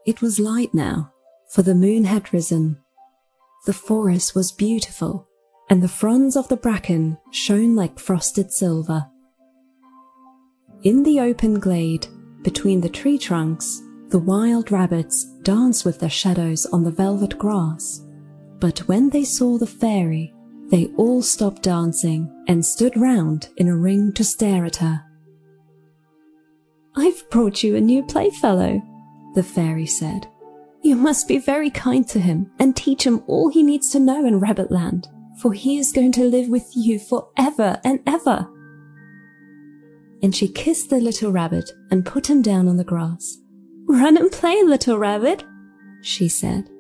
It was light now, for the moon had risen. The forest was beautiful, and the fronds of the bracken shone like frosted silver. In the open glade, between the tree trunks, the wild rabbits danced with their shadows on the velvet grass. But when they saw the fairy, they all stopped dancing and stood round in a ring to stare at her. "I've brought you a new playfellow," the fairy said. "You must be very kind to him and teach him all he needs to know in Rabbitland, for he is going to live with you forever and ever." And she kissed the little rabbit and put him down on the grass. "Run and play, little rabbit," she said.